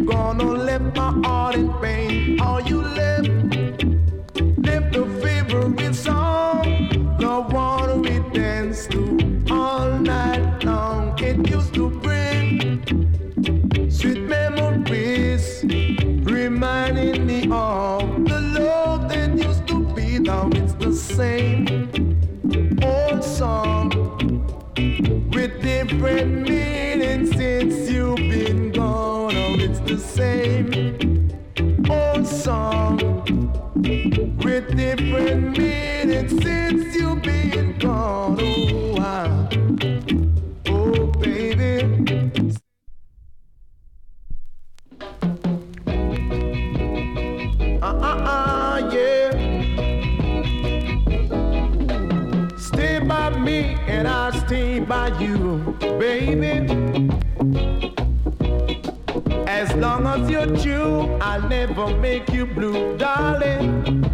gonna left my heart in pain. All you left the favorite song, the one we dance to all night long. It used to bring sweet memories, reminding me of the love that used to be. Now it's the same old song with different meanings since you've been gone. Oh, it's the same old song with different meanings since you've been gone. Oh, baby. Yeah. Stay by me and I'll stay by you, baby. As long as you're true, I'll never make you blue, darling.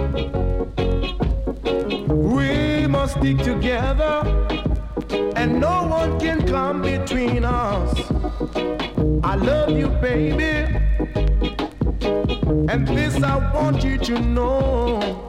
We must stick together, and no one can come between us. I love you, baby, and this I want you to know.